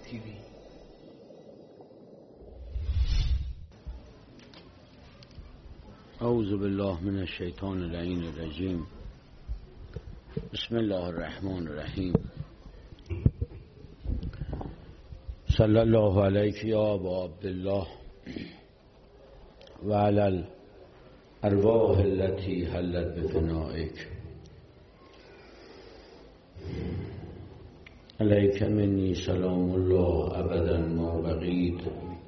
تیوی. اعوذ بالله من الشیطان اللعین الرجیم. بسم الله الرحمن الرحیم. صلی الله علیک یا ابا عبدالله و علی الارواح التي حلت بفنائک. علیک منی سلام الله ابدا ما بقیت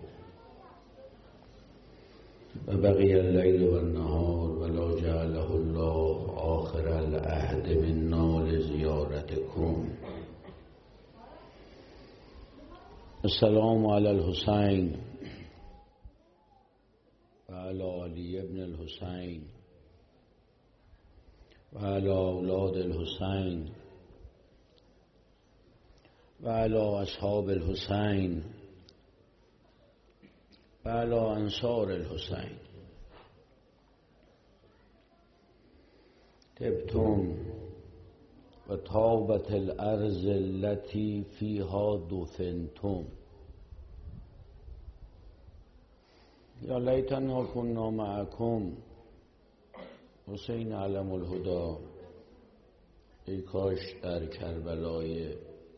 و بقی اللیل و النهار ولا جعله الله آخر العهد منا لزیارتکم. السلام علی الحسین و علی علی ابن الحسین و علی اولاد الحسین و علی اصحاب الحسین و علی انصار الحسین. طبتم و طابت الارض التي فيها دفنتم. یا لیتنا كنا معکم. حسین علم الهدی، ای کاش در کربلای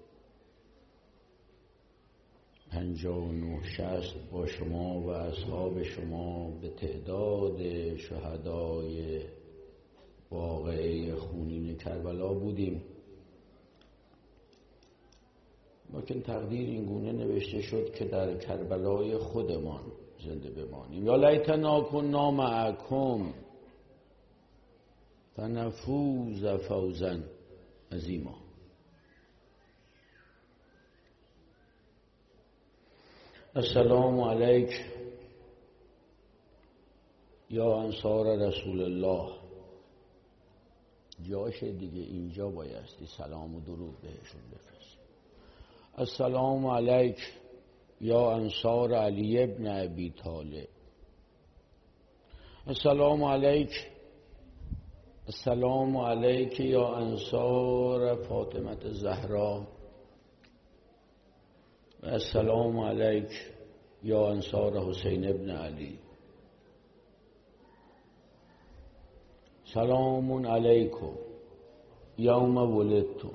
59-60 با شما و اصحاب شما به تعداد شهدای واقعه خونین کربلا بودیم، لیکن تقدیر این گونه نوشته شد که در کربلای خودمان زنده بمانیم. یا لیتنا کنا معکم فنفوز فوزا عظیما. السلام علیک یا انصار رسول الله. جاش دیگه اینجا بایستی سلام و درود بهشون بفرست. السلام علیک یا انصار علی ابن ابی طالب. السلام علیک. السلام علیک یا انصار فاطمه زهرا. السلام علیک یا انصار حسین ابن علی. سلام علیکم یوم ولدتم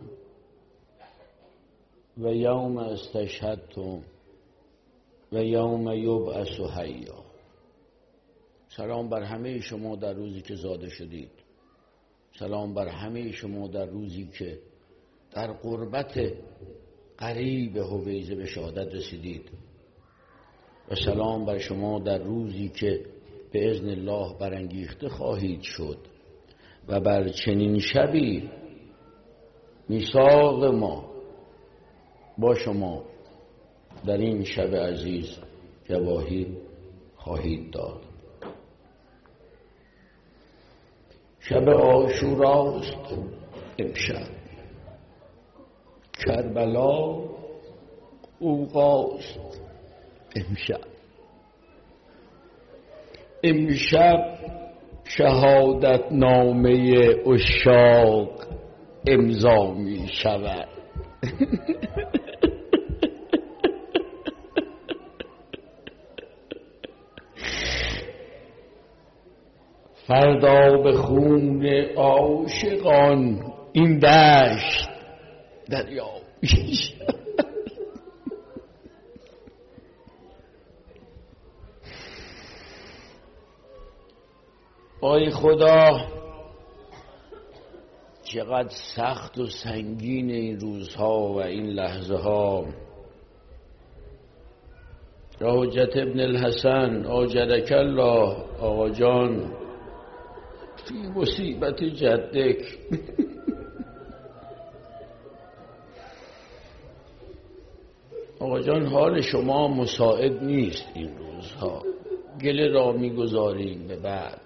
و یوم استشهدتم و یوم یبعث حیا. سلام بر همه شما در روزی که زاده شدید. سلام بر همه شما در روزی که در قربت قریب هویزه به شهادت رسیدید. و سلام بر شما در روزی که به اذن الله برانگیخته خواهید شد. و بر چنین شبی میثاق ما با شما در این شب عزیز گواهی خواهید داد. شب عاشوراست امشب. کربلا اوقاست امشب. امشب شهادت نامه عشاق امضا می شود. فردا به خون عاشقان این دشت دریا می شود. آی خدا، چقدر سخت و سنگین این روزها و این لحظه ها. یا حجت ابن الحسن آجرک الله، آقا جان فی مصیبت جدک. آقا جان حال شما مساعد نیست این روزها. گله را میگذاریم به بعد.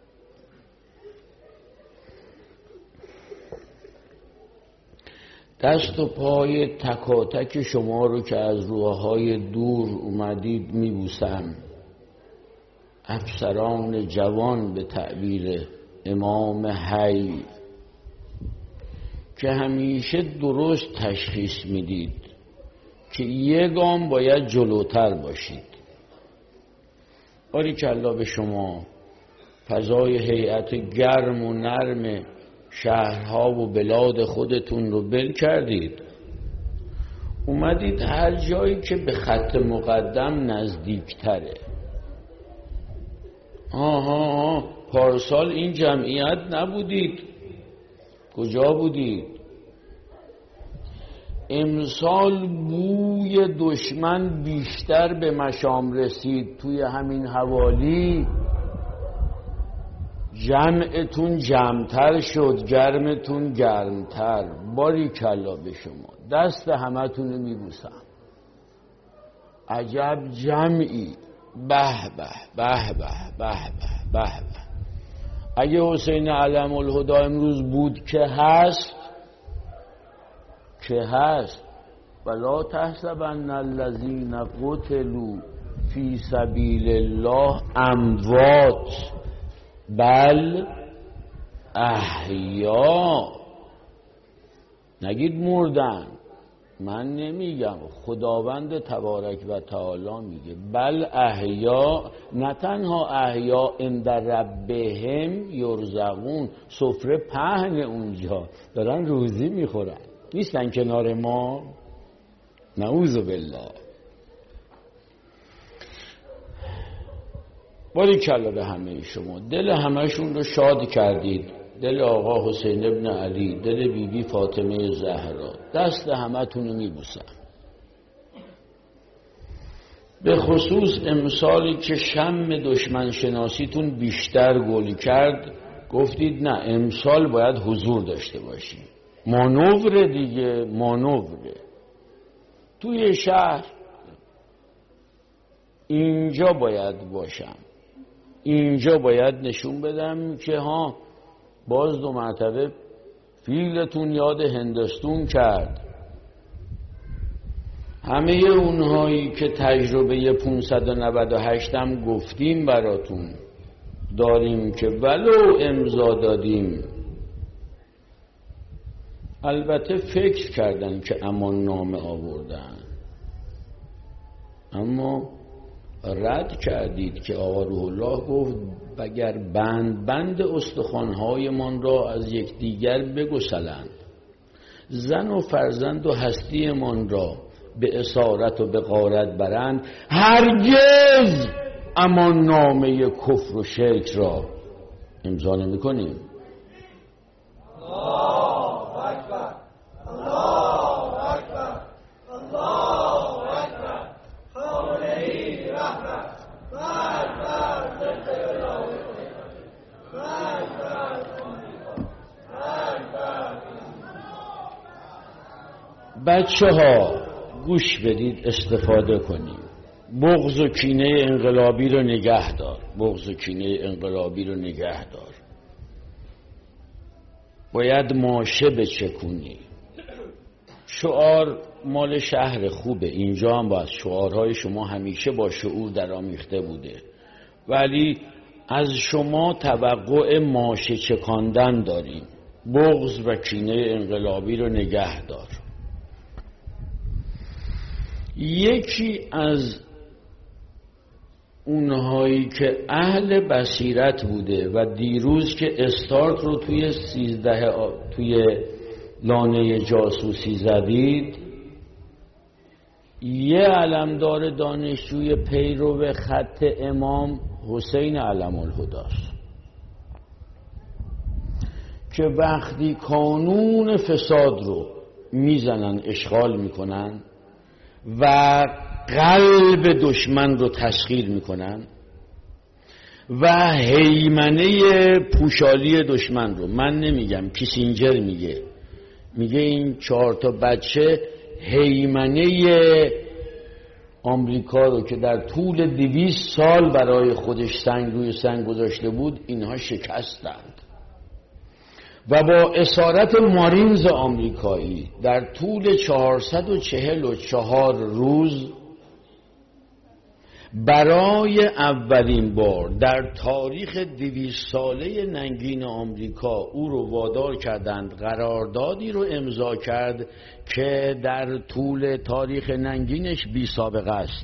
دست و پای تکاتک شما رو که از روح‌های دور اومدید میبوسم. افسران جوان به تعبیر امام حی که همیشه درست تشخیص میدید که یه گام باید جلوتر باشید. باریکلا به شما، فضای هیئت گرم و نرم شهرها و بلاد خودتون رو بل کردید، اومدید هر جایی که به خط مقدم نزدیکتره. پارسال این جمعیت نبودید، کجا بودید؟ امسال بوی دشمن بیشتر به مشام رسید، توی همین حوالی جمعتون جمعتر شد، گرمتون گرمتر. باریکلا به شما، دست همتون رو میبوسم. عجب جمعی، به به به به به به به. اگه حسین علم الهدی امروز بود که هست ولا تحسبن الذین قتلوا فی سبیل الله اموات بل احیا. نگید مردن، من نمیگم، خداوند تبارک و تعالی میگه بل احیا، نه تنها احیا عند ربهم یرزقون، سفره پهن اونجا دارن روزی میخورن، نیستن کنار ما. نعوذ بالله. باریکلا به همه شما، دل همهشون رو شاد کردید، دل آقا حسین ابن علی، دل بیبی فاطمه زهرا. دست همتون رو میبوسم. به خصوص امسالی که شم دشمن شناسیتون بیشتر گل کرد، گفتید نه امسال باید حضور داشته باشیم. مانور دیگه، مانوره توی شهر. اینجا باید باشم، اینجا باید نشون بدم که باز 2 مرتبه فیلتون یاد هندستون کرد. همه اونهایی که تجربه 598 هم گفتیم براتون داریم که ولو امضا دادیم، البته فکر کردن که امان نامه آوردن، اما رد کردید که آقا روح الله گفت اگر بند استخوان‌های من را از یکدیگر بگسلند، زن و فرزند و هستی من را به اسارت و به غارت برند، هرگز امان نامه کفر و شرک را امضا نمی کنیم. بچه ها گوش بدید، استفاده کنیم. بغض و کینه انقلابی رو نگه دار، بغض و کینه انقلابی رو نگه دار. باید ماشه بچکونی. شعار مال شهر خوبه، اینجا هم باید شعارهای شما همیشه با شعور درآمیخته بوده، ولی از شما توقع ماشه چکاندن داریم. بغض و کینه انقلابی رو نگه دار. یکی از اونهایی که اهل بصیرت بوده و دیروز که استارت رو توی لانه جاسوسی زدید، یه علمدار دانشجوی پیرو خط امام حسین علم الهدی است که وقتی قانون فساد رو میزنن، اشغال میکنن و قلب دشمن رو تسخیر میکنن و هیمنه پوشالی دشمن رو، من نمیگم، کیسینجر میگه این 4 بچه هیمنه آمریکا رو که در طول 200 سال برای خودش سنگ روی سنگ گذاشته بود، اینها شکستند و با اسارت مارینز آمریکایی در طول 444 روز برای اولین بار در تاریخ 200 ساله ننگین آمریکا او رو وادار کردند، قراردادی رو امضا کرد که در طول تاریخ ننگینش بی سابقه است.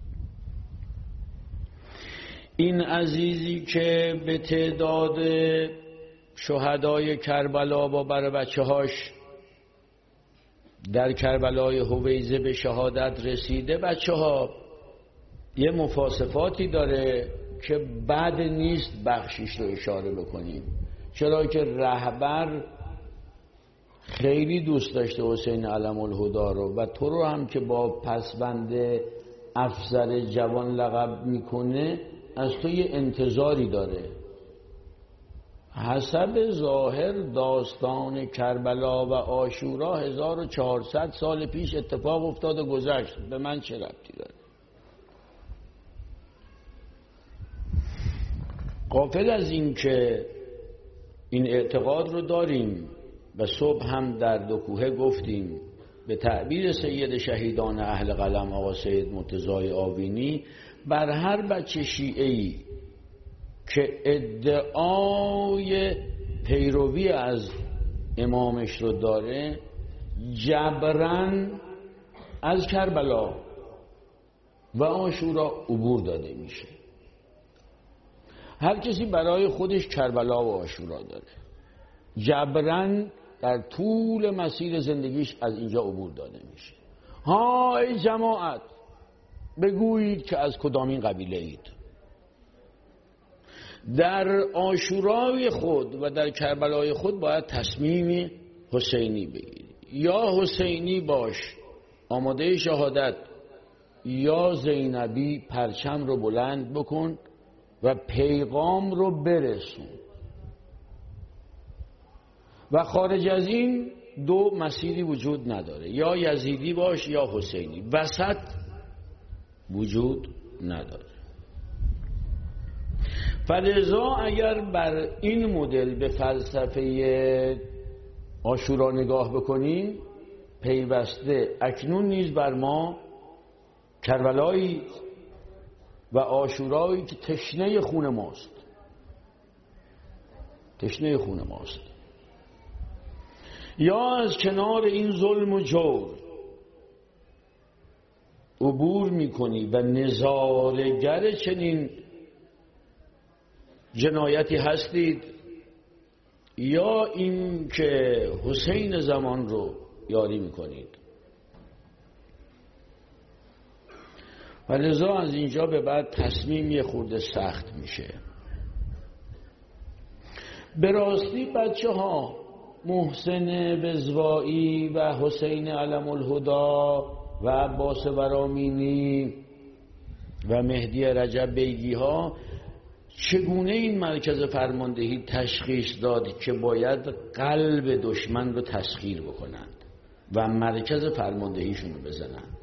این عزیزی که به تعداد شهدای کربلا با بچه‌هاش در کربلای هویزه به شهادت رسیده، بچه‌ها یه مفاسفاتی داره که بد نیست بخشش رو اشاره بکنیم، چرا که رهبر خیلی دوست داشته حسین علم الهدا رو و تو رو هم که با پسوند افسر جوان لقب میکنه از تو یه انتظاری داره. حسب ظاهر داستان کربلا و عاشورا 1400 سال پیش اتفاق افتاد و گذشت، به من چه ربطی داره؟ غافل از این که این اعتقاد رو داریم و صبح هم در دو کوهه گفتیم به تعبیر سید شهیدان اهل قلم آقا سید مرتضی آوینی، بر هر بچه شیعه‌ای که ادعای پیروی از امامش رو داره جبراً از کربلا و عاشورا عبور داده میشه. هر کسی برای خودش کربلا و عاشورا داره، جبراً در طول مسیر زندگیش از اینجا عبور داده میشه. ها ای جماعت، بگویید که از کدامین قبیله اید. در عاشورای خود و در کربلای خود باید تصمیم حسینی بگیری، یا حسینی باش آماده شهادت، یا زینبی پرچم رو بلند بکن و پیغام رو برسون. و خارج از این دو مسیری وجود نداره، یا یزیدی باش یا حسینی، وسط وجود نداره. فلذا اگر بر این مدل به فلسفه عاشورا نگاه بکنیم، پیوسته اکنون نیز بر ما کربلایی و عاشورایی که تشنه خون ماست، تشنه خون ماست، یا از کنار این ظلم و جور عبور میکنی و نظاره‌گر چنین جنایتی هستید، یا این که حسین زمان رو یاری میکنید. و لذا از اینجا به بعد تصمیم یه خورده سخت میشه. به راستی بچه ها، محسن بزوایی و حسین علم الهدا و عباس ورامینی و مهدی رجب بیگی ها چگونه این مرکز فرماندهی تشخیص داد که باید قلب دشمن رو تسخیر بکنند و مرکز فرماندهیشون رو بزنند؟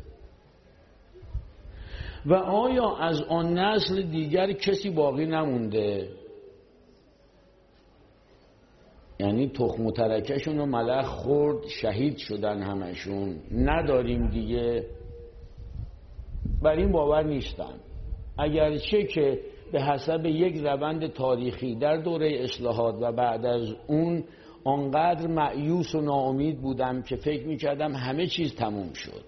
و آیا از آن نسل دیگر کسی باقی نمونده؟ یعنی تخم و ترکشون رو ملخ خورد، شهید شدن همشون، نداریم دیگه؟ بر این باور نیستم. اگرچه که به حسب یک روند تاریخی در دوره اصلاحات و بعد از اون آنقدر مایوس و ناامید بودم که فکر میکردم همه چیز تموم شد،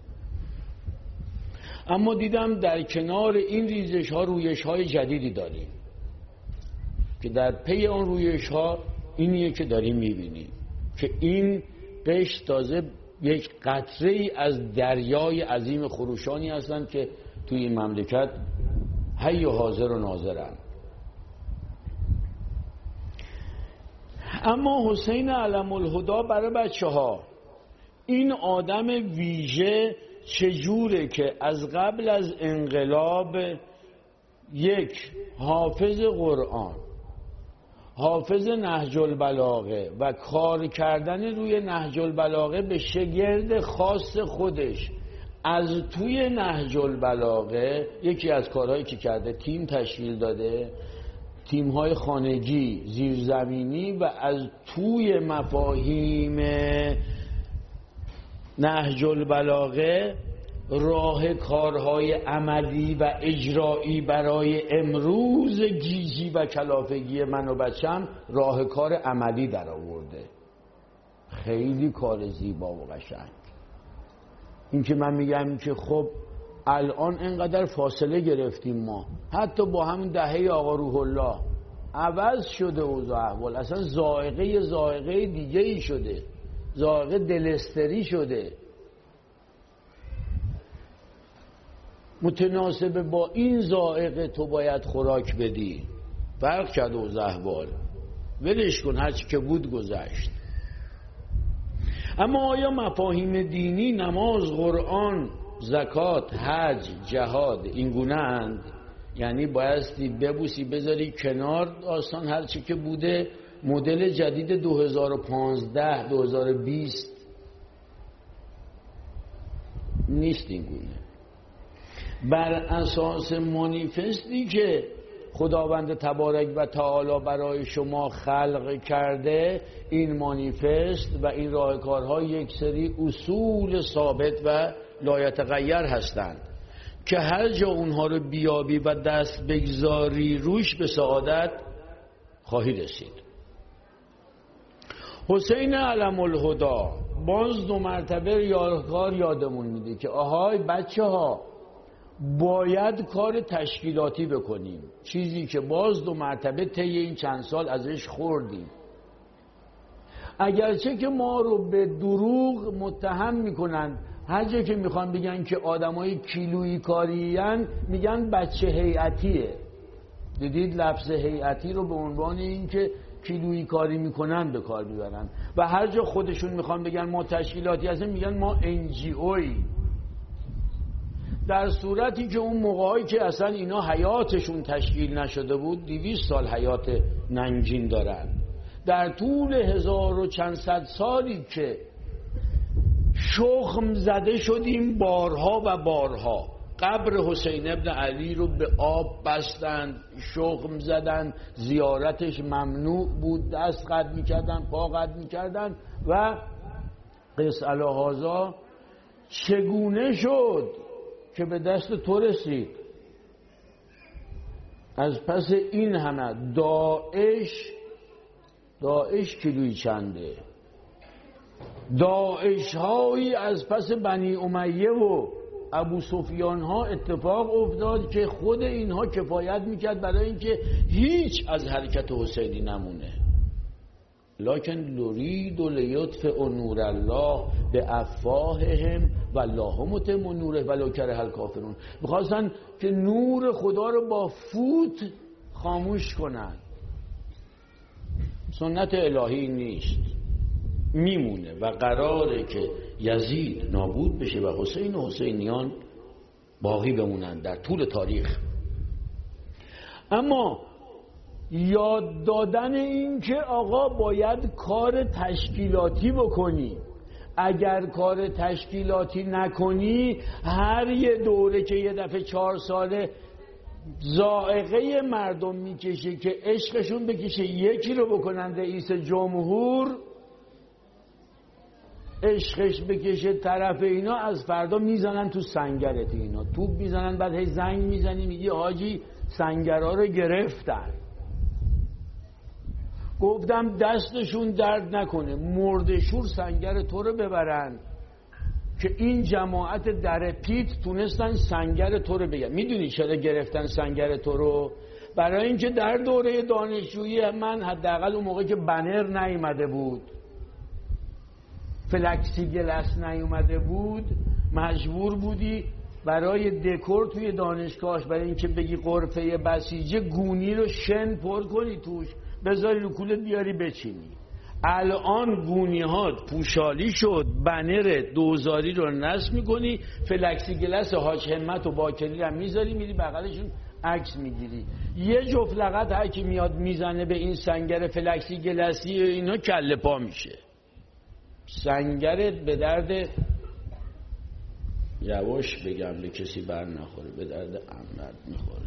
اما دیدم در کنار این ریزش ها رویش های جدیدی داریم که در پی آن رویش ها اینیه که داریم میبینیم که این قشر تازه یک قطره ای از دریای عظیم خروشانی هستند که توی این مملکت حی و حاضر و ناظرند. اما حسین علم الهدا برای بچه ها این آدم ویژه چجوره که از قبل از انقلاب یک حافظ قرآن، حافظ نهج البلاغه و کار کردن روی نهج البلاغه به شگرد خاص خودش، از توی نهج البلاغه یکی از کارهایی که کرده تیم تشکیل داده، تیم‌های خانگی زیرزمینی، و از توی مفاهیم نهج البلاغه راه کارهای عملی و اجرایی برای امروز گیجی و کلافگی من و بچم راه کار عملی در آورده. خیلی کار زیبا و قشنگ. این که من میگم که خب الان اینقدر فاصله گرفتیم ما، حتی با همین دهه آقا روح الله عوض شده اوضاع احوال، اصلا ذائقه دیگه ای شده، ذائقه دلستری شده. متناسب با این ذائقه تو باید خوراک بدی. فرق کرده اوضاع احوال، ولش کن، هرچی که بود گذشت. اما آیا مفاهیم دینی، نماز، قرآن، زکات، حج، جهاد این گونه اند؟ یعنی بایستی ببوسی بذاری کنار داستان هرچی که بوده، مدل جدید 2015 2020 نیست این گونه. بر اساس مانیفستی که خداوند تبارک و تعالی برای شما خلق کرده، این مانیفست و این راهکارها یک سری اصول ثابت و لایتغیر هستند که هر جا اونها رو بیابی و دست بگذاری روش به سعادت خواهی رسید. حسین علم الهدا باز 2 مرتبه یادگار یادمون میده که آهای بچه ها باید کار تشکیلاتی بکنیم، چیزی که باز 2 مرتبه طی این چند سال ازش خوردیم. اگرچه که ما رو به دروغ متهم میکنن، هر جا که میخوان بگن که آدمای کیلویی کارین میگن بچه هیئتیه. دیدید لفظ هیئتی رو به عنوان این که کیلویی کاری میکنن به کار میبرن، و هر جا خودشون میخوان بگن ما تشکیلاتی هستیم میگن ما NGOی، در صورتی که اون موقعی که اصلا اینا حیاتشون تشکیل نشده بود 200 سال حیات ننگین دارن. در طول 1000 و چند صد سالی که شخم زده شدیم بارها و بارها، قبر حسین ابن علی رو به آب بستند، شخم زدن، زیارتش ممنوع بود، دست قد میکردن، پا قد میکردن و قس الهازا چگونه شد که به دست تو رسید؟ از پس این همه داعش کیلویی چنده؟ داعش هایی از پس بنی امیه و ابو سفیان ها اتفاق افتاد که خود اینها کفایت میکرد برای اینکه هیچ از حرکت حسینی نمونه. لکن لرید و لیطفئ نور الله به افواههم والله متم نوره ولو کره الکافرون. میخواستن که نور خدا رو با فوت خاموش کنن. سنت الهی نیست، میمونه و قراره که یزید نابود بشه و حسین و حسینیان باقی بمونن در طول تاریخ. اما یاد دادن این که آقا باید کار تشکیلاتی بکنی، اگر کار تشکیلاتی نکنی هر یه دوره که یه دفعه 4 ساله ذائقه مردم میکشه که عشقشون بکشه یکی رو بکنن رئیس جمهور، عشقش بکشه طرف اینا، از فردا میزنن تو سنگرت، اینا توپ میزنن، بعد هی زنگ میزنی میگی حاجی سنگرها رو گرفتن. گفتم دستشون درد نکنه، مردشور سنگر تو رو ببرن که این جماعت در پیت تونستن سنگر تو رو بگن. میدونی چرا گرفتن سنگر تو رو؟ برای اینکه در دوره دانشجویی من حداقل اون موقع که بنر نیومده بود، فلکسی گلاس نیومده بود، مجبور بودی برای دکور توی دانشگاهش برای اینکه بگی غرفه بسیجه گونی رو شن پر کنی توش بذاری رو کولت بیاری بچینی. الان گونی ها پوشالی شد، بنر دوزاری رو نصب میکنی، فلکسی گلاس حاج همت و باکری رو میذاری میری بغلشون عکس میگیری. یه جفت لغت هر کی میاد میزنه به این سنگر فلکسی گلاسی اینا کله پا میشه. سنگرت به درد، یواش بگم به کسی بر نخوره، به درد عمرت میخوره.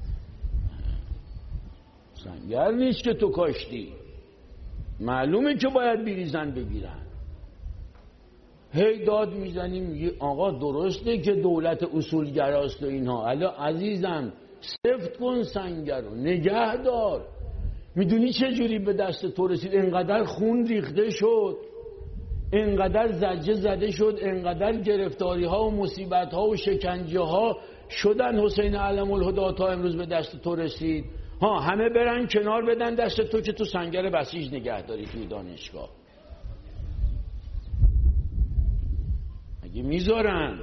سنگر نیست که تو کاشتی، معلومه که باید بریزن بگیرن. هی داد میزنیم میگه آقا درسته که دولت اصولگراست و اینها، الا عزیزم سفت کن سنگر رو، نگه دار. میدونی چه جوری به دست تو رسید؟ انقدر خون ریخته شد، انقدر زجه زده شد، انقدر گرفتاری ها و مصیبت ها و شکنجه ها شدن حسین علم الهدی تا امروز به دست تو رسید. همه برن کنار بدن دست تو که تو سنگر بسیج نگه داری توی دانشگاه. اگه میذارن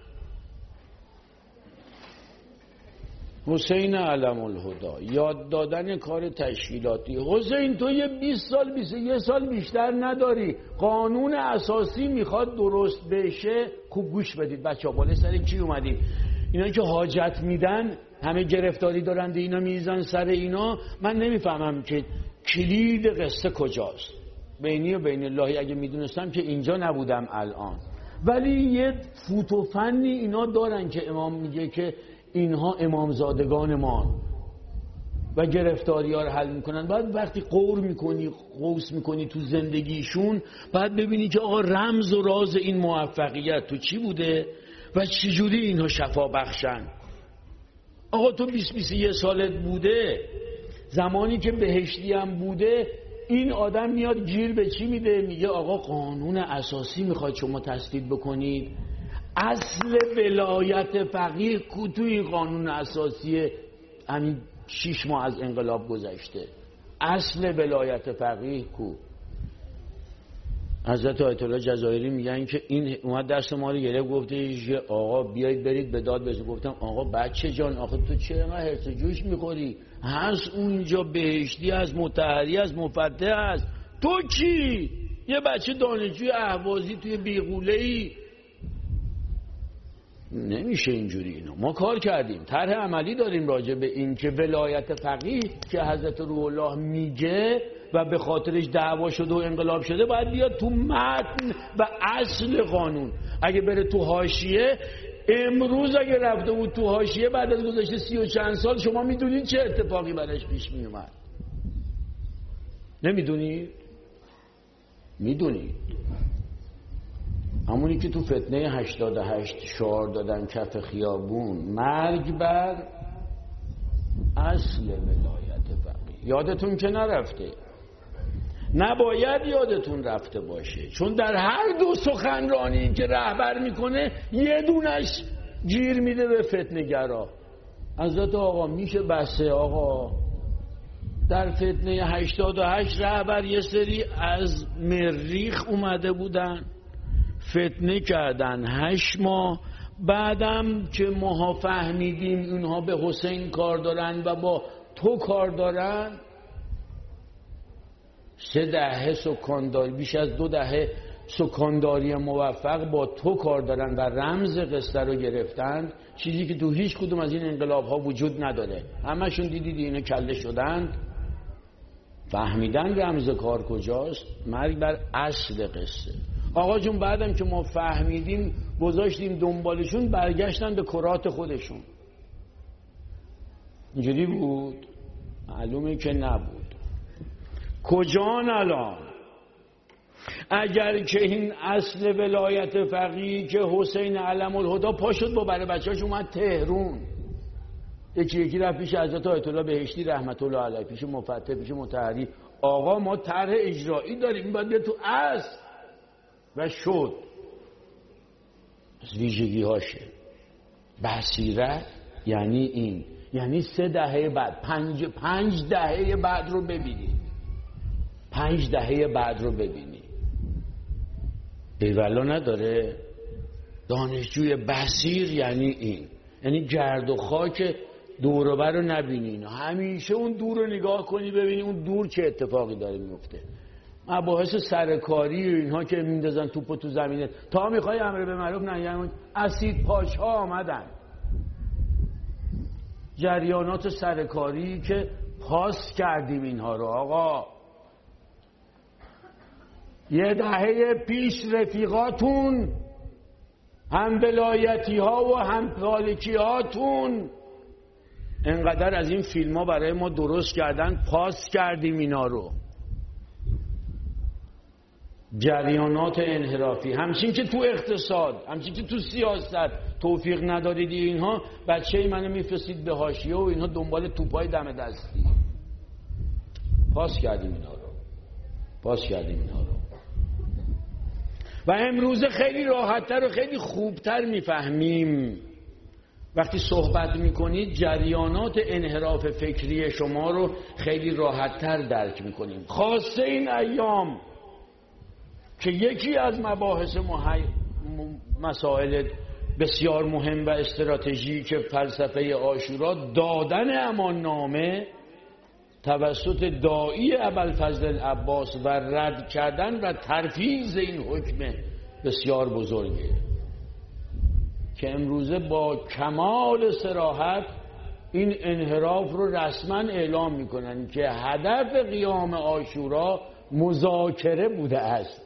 حسین علم الهدی یاد دادن کار تشکیلاتی، حسین تو یه 20 سال 21 سال بیشتر نداری، قانون اساسی میخواد درست بشه. خوب گوش بدید بچه‌ها، بالای سر کی اومدیم؟ اینا که حاجت میدن همه گرفتاری دارند، اینا میزن سر اینا. من نمیفهمم که کلید قصه کجاست. بینی و بین اللهی اگه میدونستم که اینجا نبودم الان. ولی یه فوت و فنی اینا دارن که امام میگه که اینها امامزادگان ما و گرفتاری ها رو حل میکنن. بعد وقتی قور میکنی، قوس میکنی تو زندگیشون، بعد ببینی که آقا رمز و راز این موفقیت تو چی بوده و چجوری اینها شفا بخشن. آقا تو 20-21 سالت بوده، زمانی که بهشتی هم بوده، این آدم میاد گیر به چی میده؟ میگه آقا قانون اساسی میخواد شما تصویب بکنید. اصل ولایت فقیه کو تو این قانون اساسی همین 6 ماه از انقلاب گذشته؟ اصل ولایت فقیه کو؟ حضرت آیت الله جزایری میگن که این اومد دست ما رو گرفت، گفته آقا بیایید برید به داد بزنید. گفتم آقا بچه جان آخه تو چرا هرس جوش میخوری؟ هست اونجا بهشتی، از مطهری، از مفتح هست. تو کی؟ یه بچه دانشجوی اهوازی توی بیغوله‌ای. نمیشه اینجوری. اینا ما کار کردیم، طرح عملی داریم راجع به این که ولایت فقیه که حضرت روح الله میگه و به خاطرش دعوا شده و انقلاب شده باید بیاد تو متن و اصل قانون. اگه بره تو حاشیه، امروز اگه رفته بود تو حاشیه بعد از گذشته 30 و چند سال، شما میدونید چه اتفاقی براش پیش میومد؟ نمیدونید؟ میدونید. همونی که تو فتنه 88 شعار دادن کف خیابون، مرگ بر اصل ولایت فقیه. یادتون که نرفته، نباید یادتون رفته باشه، چون در هر دو سخنرانی که رهبر میکنه یه دونش گیر میده به فتنه‌گرا. حضرت آقا میشه بسه آقا؟ در فتنه 88 رهبر یه سری از مریخ اومده بودن، فتنه کردن 8 ماه. بعدم که ماها فهمیدیم اونها به حسین کار دارن و با تو کار دارن، 3 دهه سکانداری، بیش از 2 دهه سکانداری موفق با تو کار دارن و رمز قصه رو گرفتن، چیزی که تو هیچ کدوم از این انقلاب ها وجود نداره. همشون دیدید اینا کله شدن، فهمیدن رمز کار کجاست. مرگ بر اصل قصه. آقا جون بعدم که ما فهمیدیم گذاشتیم دنبالشون، برگشتن به کرات خودشون. اینجوری بود؟ معلومه که نبود. کجان الان؟ اگر که این اصل ولایت فقیه که حسین علم الهدی پا شد با برای بچه‌اش اومد تهرون، یکی رفت پیش حضرت آیت الله بهشتی رحمت الله علیه، پیش مفتح، پیش مطهری. آقا ما طرح اجرایی داریم، این باید بیاد تو اصل. و شد. از ویژگی هاشه بصیرت یعنی این، یعنی 3 دهه بعد، 5 دهه بعد رو ببینی، 5 دهه بعد رو ببینی. ایوالا نداره؟ دانشجوی بصیر یعنی این، یعنی گرد و خاک دور و بر رو نبینی، همیشه اون دور رو نگاه کنی ببینی اون دور چه اتفاقی داره میفته. مباحث سرکاری و اینها که میندازن توپو تو زمینه، تا میخوای امر به معروف نهی عن منکر، اسید پاشا آمدن. جریانات سرکاری که پاس کردیم اینها رو. آقا 1 دهه پیش رفیقاتون، هم ولایتی ها و هم پالکی هاتون انقدر از این فیلم ها برای ما درست کردن، پاس کردیم اینا رو. جریانات انحرافی، همچین که تو اقتصاد، همچین که تو سیاست توفیق ندارید اینها، بچه منو میفرستید به حاشیه و اینها دنبال توپای دم دستی. پاس کردیم اینا رو و امروز خیلی راحت‌تر و خیلی خوبتر میفهمیم. وقتی صحبت میکنید جریانات انحراف فکری شما رو خیلی راحت‌تر درک میکنیم. خاصه این ایام که یکی از مباحث مسائل بسیار مهم و استراتژیک فلسفه عاشورا دادن اماننامه توسط داعی ابوالفضل العباس و رد کردن و ترفیض این حکم بسیار بزرگه که امروزه با کمال صراحت این انحراف رو رسما اعلام میکنن که هدف قیام عاشورا مذاکره بوده است.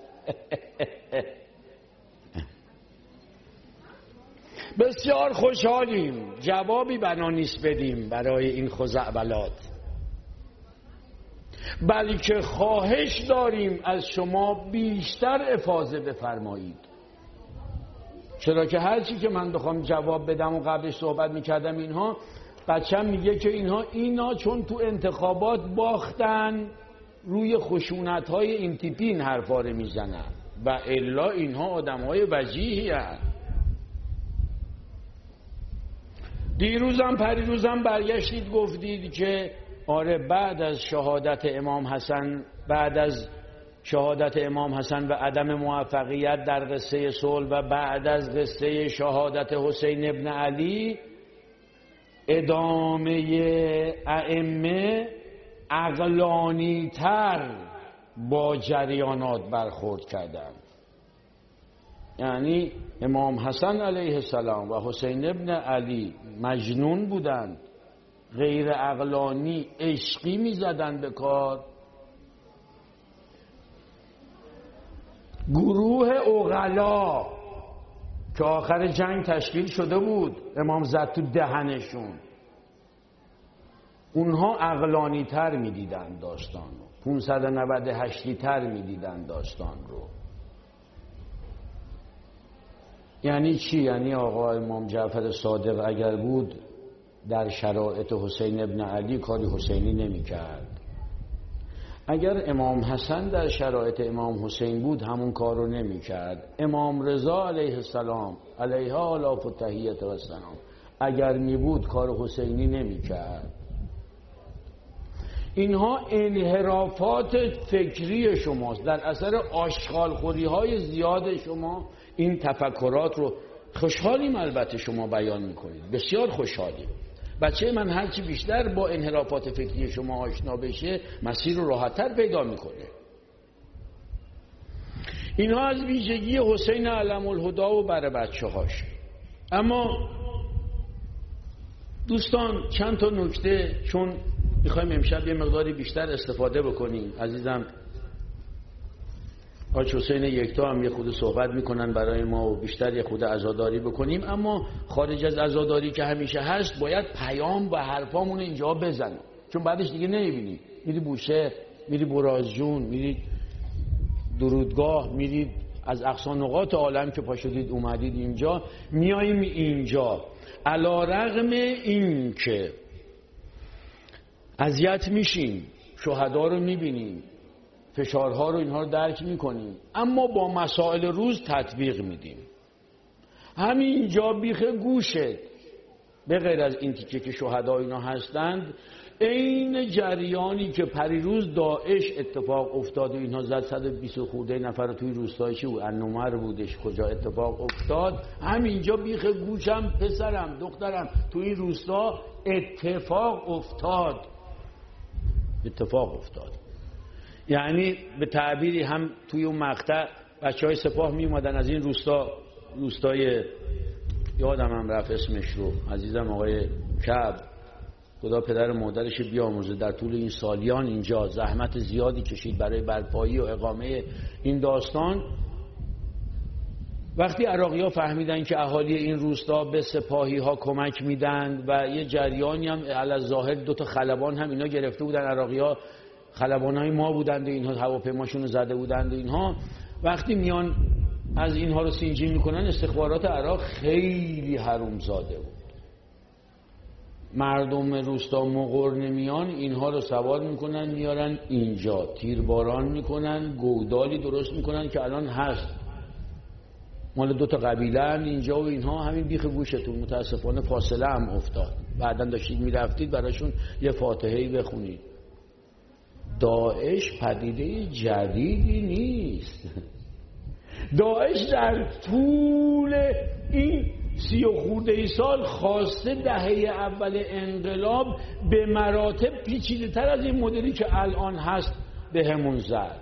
بسیار خوشحالیم، جوابی بنا نیست بدیم برای این خزعبلات، بلکه خواهش داریم از شما بیشتر افاضه بفرمایید. چرا که هرچی که من بخوام جواب بدم و قبلش صحبت میکردم اینها، بچم میگه که اینا چون تو انتخابات باختن روی خشونت‌های این تیپی این حرفا رو میزنن و الا اینها آدم‌های وجیحی هستند. دیروزم پریروزم برگشتید گفتید که آره بعد از شهادت امام حسن و عدم موفقیت در قصه صلح و بعد از قصه شهادت حسین ابن علی ادامه ائمه عقلانی تر با جریانات برخورد کردند. یعنی امام حسن علیه السلام و حسین ابن علی مجنون بودند، غیر عقلانی عشقی می زدن به کار. گروه عقلا که آخر جنگ تشکیل شده بود، امام زد تو دهنشون، اونها عقلانی تر می دیدن داستان رو، 598 تر می دیدن داستان رو. یعنی چی؟ یعنی آقا امام جعفر صادق اگر بود در شرایط حسین ابن علی کاری حسینی نمی کرد. اگر امام حسن در شرایط امام حسین بود همون کار رو نمی کرد. امام رضا علیه السلام علیه آلاف و تحییت و السلام اگر می بود کار حسینی نمی کرد. اینها انحرافات فکری شماست، در اثر آشغالخوری های زیاد شما این تفکرات رو. خوشحالیم البته شما بیان میکنید، بسیار خوشحالیم. بچه من هرچی بیشتر با انحرافات فکری شما آشنا بشه مسیر رو راحت‌تر پیدا میکنه. اینها از ویژگی حسین علم الهدا و برای بچه هاش. اما دوستان چند تا نکته، چون میخوایم امشب یه مقداری بیشتر استفاده بکنیم. عزیزم حاج حسین یکتا هم یه خود صحبت میکنن برای ما و بیشتر یه خود عزاداری بکنیم، اما خارج از عزاداری که همیشه هست باید پیام و حرفامون اینجا بزنیم، چون بعدش دیگه نمیبینی. میری بوشه، میری برازجون، میری درودگاه، میرید از اقصا نقاط عالم که پاشدید اومدید اینجا، میاییم اینجا علی رغم این که اذیت میشیم، شهدا رو میبینیم، فشارها رو اینها رو درک میکنیم، اما با مسائل روز تطبیق میدیم. همینجا بیخ گوشت، به غیر از این تیکه که شهدا اینا هستند، این جریانی که پریروز داعش اتفاق افتاد و اینها زد 120 خورده نفر توی روستای چی بود، النمر بودش، کجا اتفاق افتاد، همینجا بیخ گوشم، پسرم دخترم توی این روستا اتفاق افتاد. یعنی به تعبیری هم توی اون مقطع بچهای سپاه می اومدن از این روستای یادم هم رفت اسمش رو، عزیزم آقای کعب، خدا پدر مادرش بیامرزه، در طول این سالیان اینجا زحمت زیادی کشید برای برپایی و اقامه این داستان. وقتی عراقی‌ها فهمیدن که اهالی این روستا به سپاهی ها کمک میدن و یه جریانی هم علی الظاهر 2 تا خلبان هم اینا گرفته بودن، عراقی‌ها خلبانای ما بودند و اینها هواپیماشون رو زده بودند و اینها، وقتی میان از اینها رو سینجی میکنن، استخبارات عراق خیلی حرومزاده بود. مردم روستا مقر نمیان، اینها رو سوار میکنن میارن اینجا، تیرباران میکنن، گودالی درست میکنن که الان هست، مال 2 قبیله هم اینجا و اینها. همین بیخ گوشتون متاسفانه فاصله هم افتاد، بعدن داشتید میرفتید براشون یه فاتحه‌ای بخونید. داعش پدیده جدیدی نیست. داعش در طول این 30 و خورده سال خواسته دهه اول انقلاب به مراتب پیچیده تر از این مدلی که الان هست به همون زد.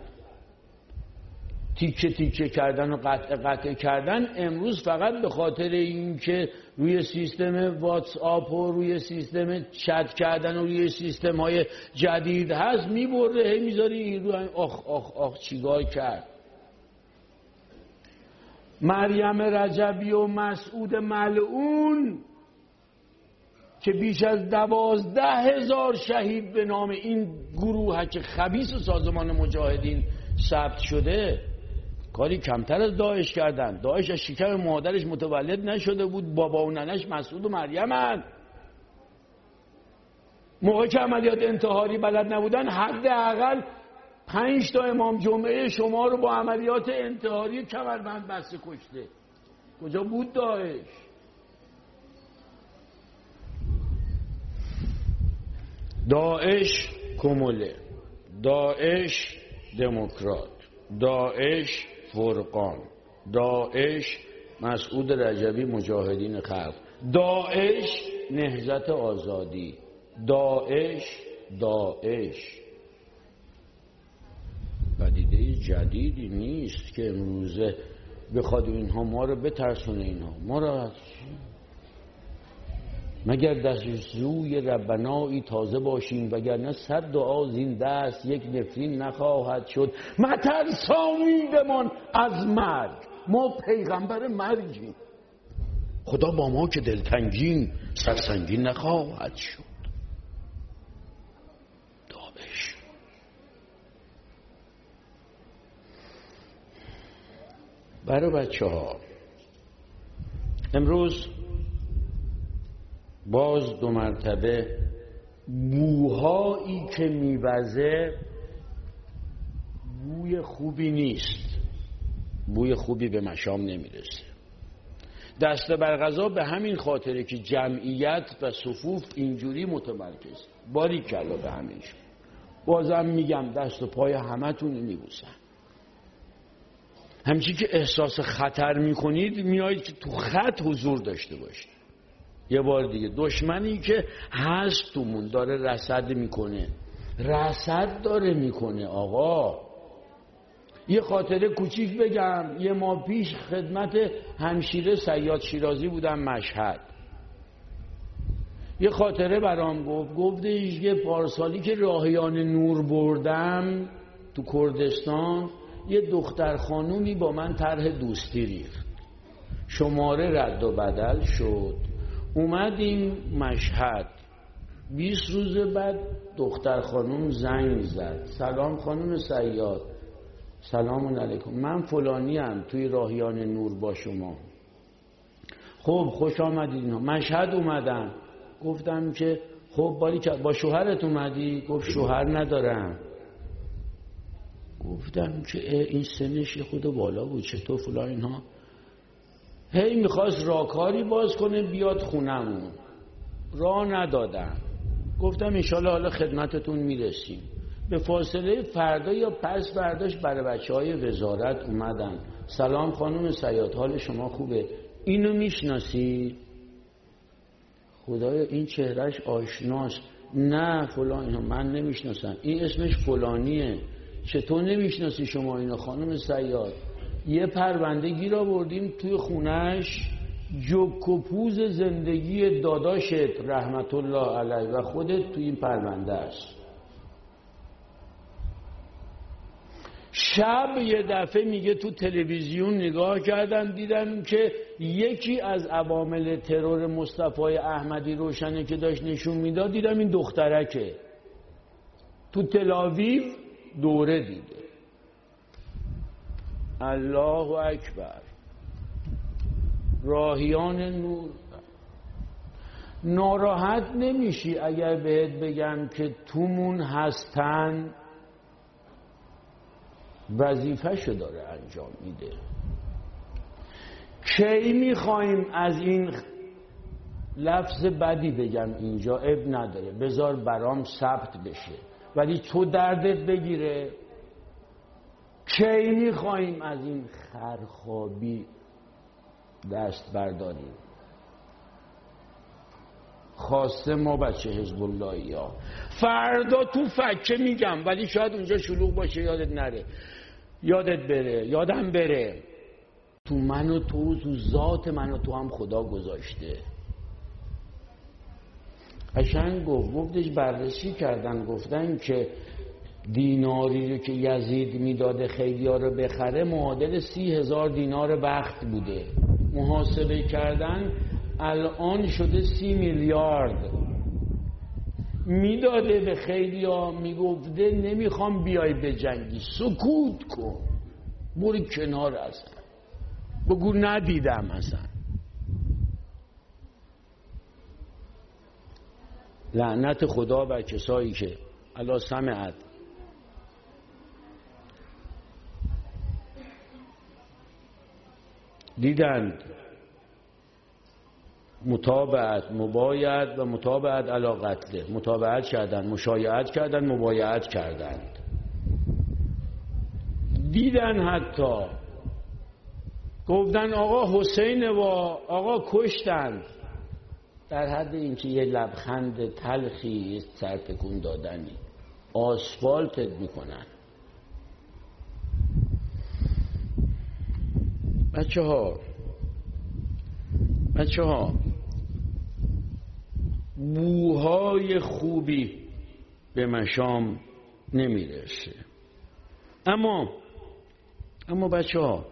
تیکه تیکه کردن و قطع کردن. امروز فقط به خاطر این که روی سیستم واتس آپ و روی سیستم چت کردن و روی سیستم های جدید هست میبره، هی میذاری این رو. آخ چیکار کرد. مریم رجبی و مسعود ملعون که بیش از 12,000 شهید به نام این گروهک خبیث سازمان مجاهدین ثبت شده، کاری کمتر از داعش کردن. داعش از شکم مادرش متولد نشده بود، بابا و ننش مسعود و مریم هن. موقع که عملیات انتحاری بلد نبودن، حداقل 5 تا امام جمعه شما رو با عملیات انتحاری کمربند بسته کشته. کجا بود داعش؟ داعش کموله، داعش دموکرات، داعش فرقان، داعش مسعود رجبی مجاهدین خلق، داعش نهضت آزادی، داعش پدیده جدیدی نیست که امروزه بخواد اینها ما رو بترسونه. اینها ما رو مگر دستوی ربنایی تازه باشیم، وگرنه 100 دعا زین دست یک نفرین نخواهد شد. مترسانیدمان از مرگ، ما پیغمبر مرگیم، خدا با ما که دلتنگیم سرسنگین نخواهد شد. داعش برای بچه ها امروز باز 2 مرتبه بوهایی که میوزه بوی خوبی نیست، بوی خوبی به مشام نمیرسه. دست بر غذا به همین خاطره که جمعیت و صفوف اینجوری متمرکز. باریکلا به همینش. بازم میگم دست و پای همتون میبوسم. همچین که احساس خطر میکنید میایید که تو خط حضور داشته باشید. یه بار دیگه، دشمنی که هست تومون داره رصد میکنه، رصد داره میکنه. آقا یه خاطره کوچیک بگم. یه ماه پیش خدمت همشیره صیاد شیرازی بودم مشهد. یه خاطره برام گفتش که پارسالی که راهیان نور بردم تو کردستان، یه دختر خانومی با من طرح دوستی ریخت، شماره رد و بدل شد، اومدیم مشهد. 20 روز بعد دختر خانوم زنگ زد، سلام خانوم صیاد. سلام علیکم، من فلانیم توی راهیان نور با شما. خب خوش آمدید. مشهد اومدم. گفتم که خب با شوهرت اومدی؟ گفت شوهر ندارم. گفتم که این سنش خود بالا بود، چطور فلان اینها. هی میخواست راهکاری باز کنه بیاد خونمون، راه ندادم. گفتم انشالله حالا خدمتتون میرسیم. به فاصله فردا یا پس فرداش برای بچه‌های وزارت اومدن، سلام خانم صیاد، حال شما خوبه؟ اینو میشناسی؟ خدایا این چهرهش آشناست. نه فلان اینا من نمیشناسم. این اسمش فلانیه. چطور نمیشناسی شما اینو خانم صیاد؟ یه پرونده گیر آوردیم توی خونش، جوک و پوز زندگی داداشت رحمت الله علیه و خودت توی این پرونده است. شب یه دفعه میگه تو تلویزیون نگاه کردم دیدم که یکی از عوامل ترور مصطفی احمدی روشنه که داشت نشون میداد، دیدم این دخترکه تو تل آویو دوره دیده. الله اکبر. راهیان نور. ناراحت نمیشی اگر بهت بگم که تومون هستن وظیفه‌شو داره انجام میده. کی میخوایم از این لفظ بدی بگم اینجا، اب نداره، بذار برام ثبت بشه، ولی تو دردت بگیره. کی میخوایم از این خرخابی دست برداریم؟ خواسته ما بچه حزب اللهی ها. فردا تو فکه میگم، ولی شاید اونجا شلوغ باشه، یادت بره، یادم بره. تو من و تو ذات من و تو هم خدا گذاشته. قشنگ گفتش بررسی کردن، گفتن که دیناری رو که یزید میداده خیلی ها رو بخره معادل 30,000 دینار وقت بوده. محاسبه کردن الان شده 30 میلیارد. میداده به خیلی ها، میگفته نمیخوام بیای به جنگی، سکوت کن، برو کنار، اصلا بگو ندیدم. اصلا لعنت خدا بر کسایی که الا سمعت دیدند متابعت مبایعت و متابعت علی قتله، متابعت کردند، مشایعت کردند، مبایعت کردند، دیدن، حتی گفتن آقا حسین و آقا کشتند، در حد اینکه یه لبخند تلخی سرتکون دادنی آسفالتت میکنن. بچه ها بوهای خوبی به مشام نمیرسه. اما بچه ها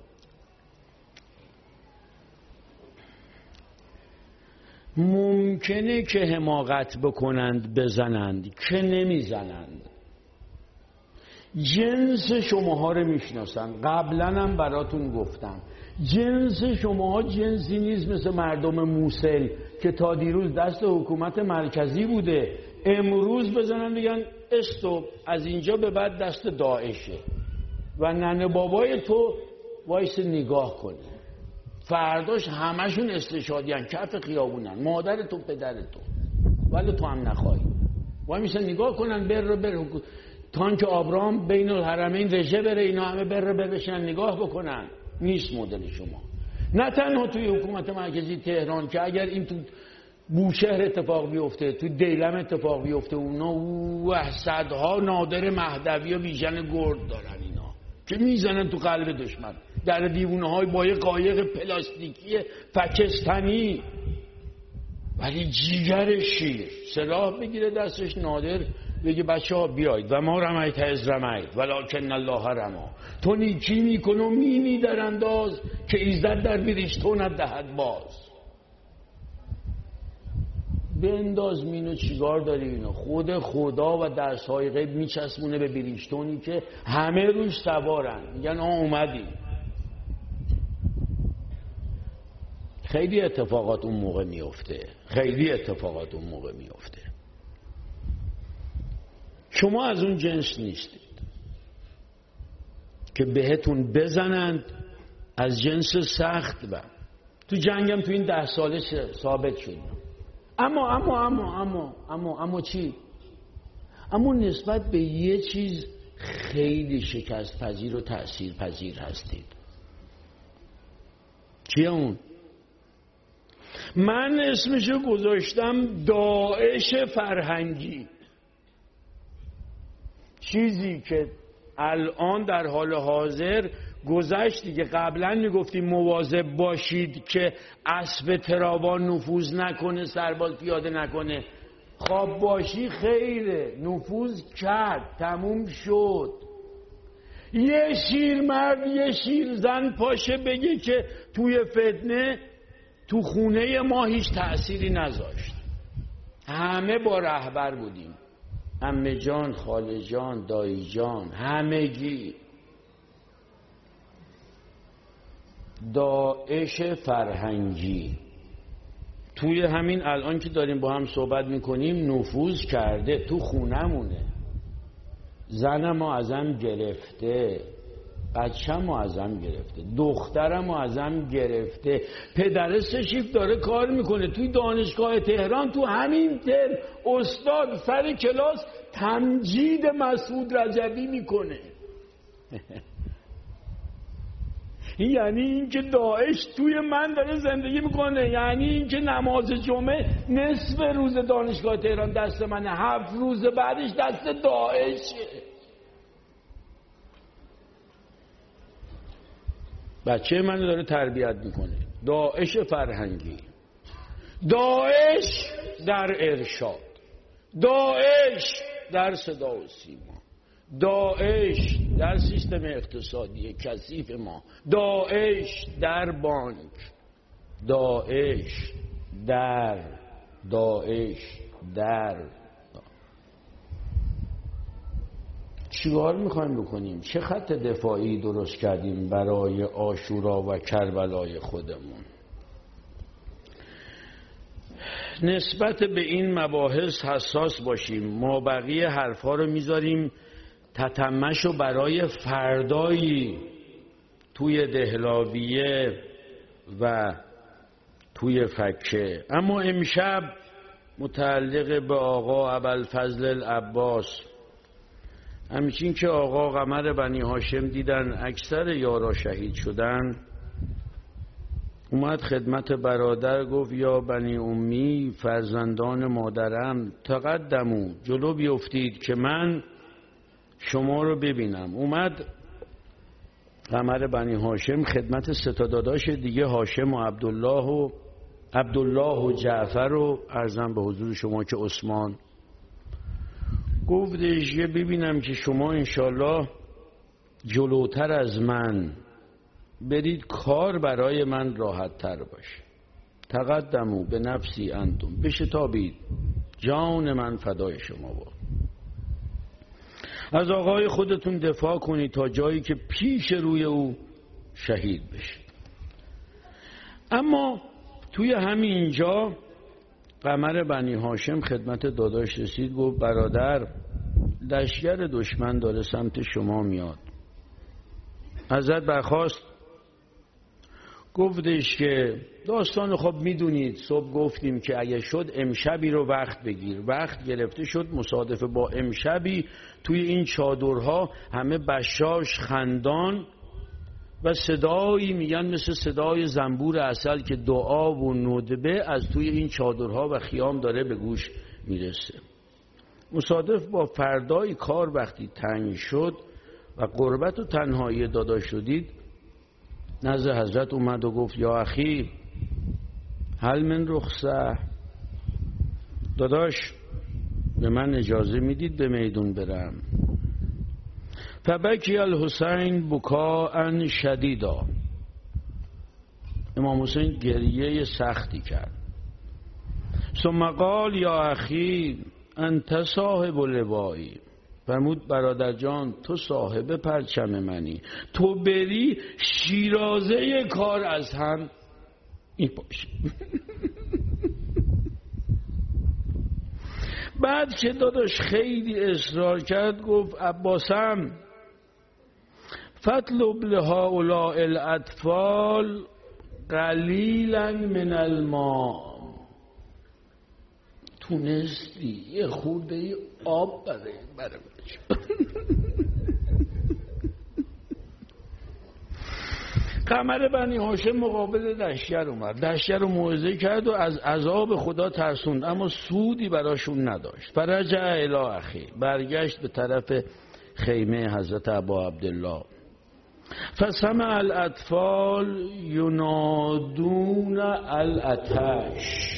ممکنه که حماقت بکنند، بزنند، که نمیزنند. جنس شماها رو میشناسن، قبلا هم براتون گفتم. جنس شماها جنسی نیست مثل مردم موصل که تا دیروز دست حکومت مرکزی بوده، امروز بزنن بگن استوب، از اینجا به بعد دست داعشه و ننه بابای تو وایس نگاه کنه. فرداش همشون استشهادیان، کف خیابونن، مادر تو پدر تو، ولی تو هم نخوای وای میشن نگاه کنن. بر تانک آبرام بین الحرمین رژه بره، اینا همه بشن نگاه بکنن. نیست مدل شما. نه تنها توی حکومت مرکزی تهران که اگر این تو بوشهر اتفاق بیفته، تو دیلم اتفاق بیفته، اونا صدها نادر مهدوی و بیژن گرد دارن اینا که میزنن تو قلب دشمن در دیوونه های با یه قایق پلاستیکی فکستنی، ولی جیگر شیر سلاح بگیره دستش نادر بگه بچه ها بیاید و ما رمیت از رمیت ولکن الله رما. تو نیکی میکن و مینی در انداز که ایزد در بریشتونت دهد باز. بنداز مینو، چیکار داری اینو؟ خود خدا و درس‌های غیب میچسبونه به بریشتونی که همه روش سوارن، میگن اومدیم. خیلی اتفاقات اون موقع میفته. شما از اون جنس نیستید که بهتون بزنند، از جنس سخت. و تو جنگم تو این 10 ساله ثابت شد. اما چی؟ اما نسبت به یه چیز خیلی شکست پذیر و تأثیر پذیر هستید. چیه اون؟ من اسمشو گذاشتم داعش فرهنگی. چیزی که الان در حال حاضر گذشت دیگه. قبلا میگفتیم مواظب باشید که اسب تراوان نفوذ نکنه، سرباز پیاده نکنه. خواب باشی خیره، نفوذ کرد، تموم شد. یه شیرمرد یه شیرزن پاشه بگه که توی فتنه تو خونه ما هیچ تأثیری نذاشت. همه با رهبر بودیم، عمه جان، خاله جان، دایی جان، همگی. داعش فرهنگی توی همین الان که داریم با هم صحبت میکنیم نفوذ کرده، تو خونمونه، زنم ازم گرفته، بچه‌مو ازم گرفته، دخترمو ازم گرفته، پدر سشیف داره کار میکنه توی دانشگاه تهران، تو همین ترم استاد سر کلاس تمجید مسعود رجبی میکنه. یعنی این که داعش توی من داره زندگی میکنه، یعنی این که نماز جمعه نصف روز دانشگاه تهران دست منه، 7 روز بعدش دست داعشه. بچه من داره تربیت میکنه. داعش فرهنگی، داعش در ارشاد، داعش در صدا و سیما، داعش در سیستم اقتصادی کثیف ما، داعش در بانک، داعش در چیکار میخوایم بکنیم؟ چه خط دفاعی درست کردیم برای عاشورا و کربلای خودمون؟ نسبت به این مباحث حساس باشیم. ما بقیه حرفا رو میذاریم تتمشو برای فردایی توی دهلاویه و توی فکه. اما امشب متعلق به آقا ابوالفضل العباس، همچین که آقا قمر بنی هاشم دیدن اکثر یارا شهید شدن، اومد خدمت برادر گفت یا بنی امی، فرزندان مادرم، تقدمو، جلو بیفتید که من شما رو ببینم. اومد قمر بنی هاشم خدمت سه تا داداش دیگه، هاشم و عبدالله و جعفر و عرضم به حضور شما که عثمان، گفتش یه ببینم که شما انشالله جلوتر از من برید، کار برای من راحت تر باشه. تقدمو به نفسی انتم، بشتابید، جان من فدای شما باد. از آقای خودتون دفاع کنید تا جایی که پیش روی او شهید بشید. اما توی همینجا قمر بنی هاشم خدمت داداش رسید، گفت برادر لشکر دشمن داره سمت شما میاد. ازت برخواست، گفتش که داستان خب میدونید، صبح گفتیم که اگه شد امشبی رو وقت بگیر. وقت گرفته شد، مصادف با امشبی توی این چادرها همه بشاش خندان و صدایی میگن مثل صدای زنبور عسل که دعا و ندبه از توی این چادرها و خیام داره به گوش میرسه. مصادف با فردای کار وقتی تنگ شد و غربت و تنهایی دادا شدید، نزد حضرت اومد و گفت یا اخی هل من رخصه، داداش به من اجازه میدید به میدون برم؟ فبکی الحسین بکاء شدیدا، امام حسین گریه سختی کرد. ثم قال یا اخی انت صاحب لوایی، فرمود برادر جان تو صاحب پرچم منی، تو بری شیرازه کار از هم این باشه. بعد که داداش خیلی اصرار کرد گفت عباسم فاطلب لهؤلاء الاطفال قلیلا من الماء، تونستی یه خورده آب برای قمر بنی هاشم مقابل لشکر اومد، لشکر رو موعظه کرد و از عذاب خدا ترسوند، اما سودی براشون نداشت. فرجع الی اخی، برگشت به طرف خیمه حضرت ابا عبدالله. فسمع الاطفال ینادون الاتش،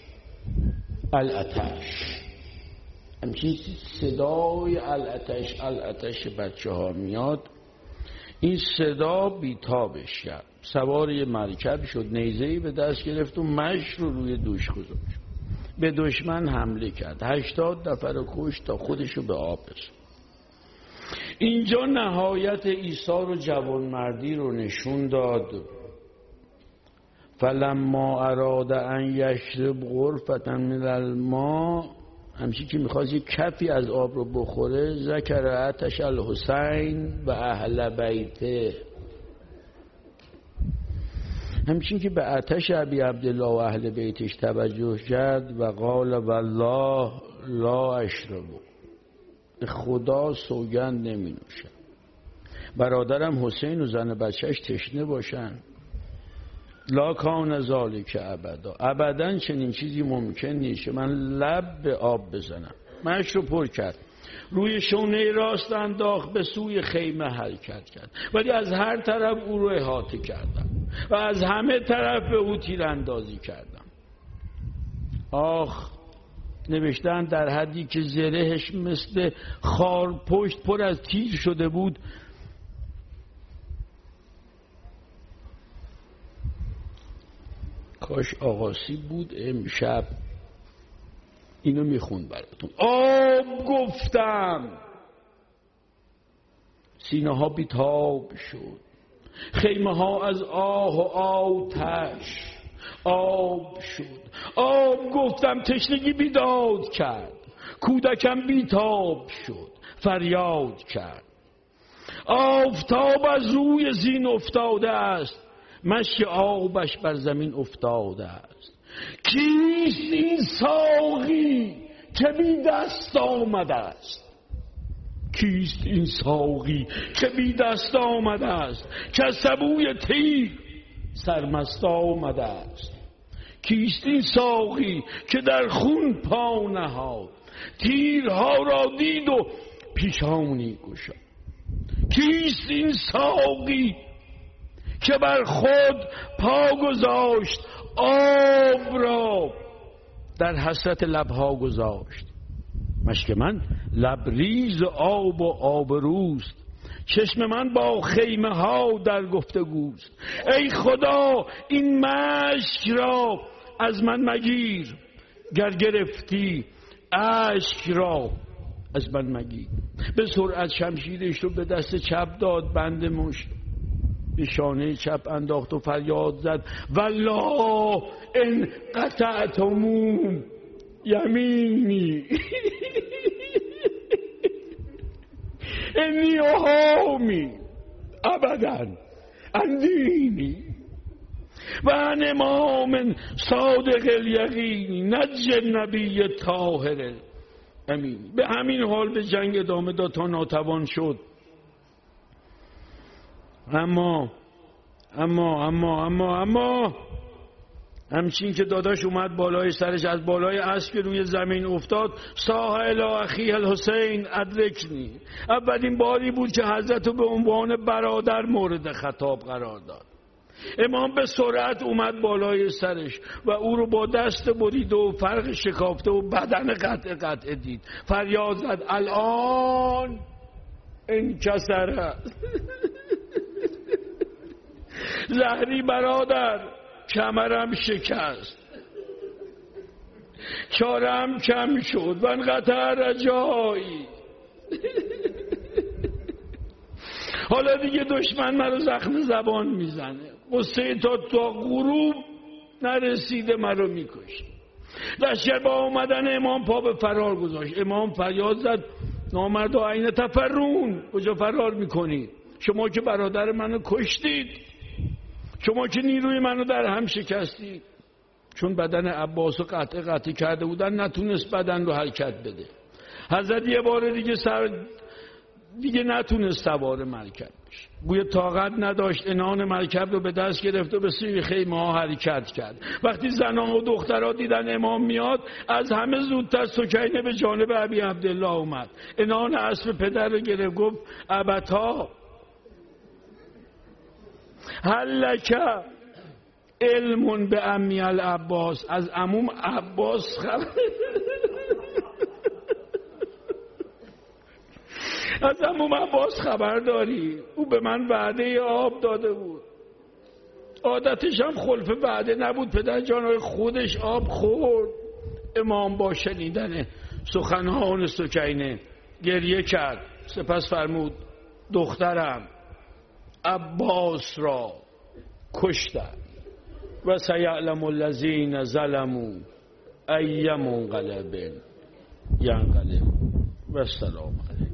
همچین صدای الاتش بچه ها میاد. این صدا بیتابش کرد، سوار یه مرکب شد، نیزه‌ای به دست گرفت و مشت رو روی دوش گذاشت، به دشمن حمله کرد. 80 نفر رو کشت تا خودشو به آب رسوند. اینجا نهایت ایثار و جوانمردی رو نشون داد فلما اراد ان یشرب غرفة من الماء، همچین که میخواست یک کفی از آب رو بخوره، ذکر عطش الحسین و اهل بیته، همچین که به عطش ابی عبدالله و اهل بیتش توجه کرد و قال والله لا اشرب، خدا سوگند نمی نوشم، برادرم حسین و زن بچهش تشنه باشن، لا کان ذالک ابدا، ابدا چنین چیزی ممکن نیست من لب به آب بزنم. منش رو پر کرد، روی شونه راست انداخت، به سوی خیمه حرکت کرد، ولی از هر طرف او رو احاطه کردم و از همه طرف به او تیراندازی کردم. آخ، نوشتن در حدی که زرهش مثل خار پشت پر از تیر شده بود. کاش آقاسی بود امشب اینو میخوند براتون. آب گفتم، سینه ها بیتاب شد، خیمه ها از آه و آتش آب شد. آب گفتم، تشنگی بیداد کرد، کودکم بیتاب شد، فریاد کرد. آفتاب از روی زین افتاده است، مشک آبش بر زمین افتاده است. کیست این ساقی که بی دست آمده است؟ کیست این ساقی که بی دست آمده است، که سبوی تیر سرمست آمده است؟ کیست این ساقی که در خون پا نهاد، تیرها را دید و پیشانی گشاد؟ کیست این ساقی که بر خود پا گذاشت، آب را در حسرت لبها گذاشت؟ مشک من لبریز آب و آبروست، چشم من با خیمه ها در گفتگوست. ای خدا این مشک را از من مگیر، گر گرفتی اشک را از من مگیر. به سرعت شمشیرش رو به دست چپ داد، بند مشت به شانه چپ انداخت و فریاد زد والله ان قطعتم یمینی انی احامی ابدا عن دینی و عن امام صادق الیقین نج النبی طاهر امین. به همین حال به جنگ ادامه داد تا ناتوان شد. اما همچین که داداش اومد بالای سرش، از بالای اسب روی زمین افتاد، صاح الی اخیه الحسین ادرکنی. اولین باری بود که حضرت به عنوان برادر مورد خطاب قرار داد. امام به سرعت اومد بالای سرش و او رو با دست برید و فرق شکافته و بدن قطع دید. فریاد زد الان انکسره. زهری برادر، کمرم شکست، چارم کم شد و انقطع رجایی. حالا دیگه دشمن مرا زخم زبان میزنه، قصه تا غروب نرسیده مرا میکشه. لشکر با آمدن امام پا به فرار گذاشت. امام فریاد زد نامردا این تفرون، کجا فرار میکنید؟ شما که برادر منو کشتید، شما که نیروی منو در هم شکستید. چون بدن عباس رو قطع کرده بودن، نتونست بدن رو حرکت بده. حضرت یه بار دیگه نتونست سوار مرکب بشه، گویا طاقت نداشت. عنان مرکب رو به دست گرفت و به سوی خیمه ها حرکت کرد. وقتی زنان و دخترها دیدن امام میاد، از همه زودتر سکینه به جانب ابی عبدالله اومد، عنان اسب پدر رو گرفت، گفت ابتا هل لک علم به امی العباس، از عموم عباس خبر از عموم عباس خبر داری؟ او به من وعده آب داده بود، عادتش هم خلف وعده نبود. پدر جانای خودش آب خورد. امام با شنیدن سخنان سکینه گریه کرد، سپس فرمود دخترم عباس را کشتند. و سیعلم الذین ظلموا ای منقلب ینقلب و السلام علیکم.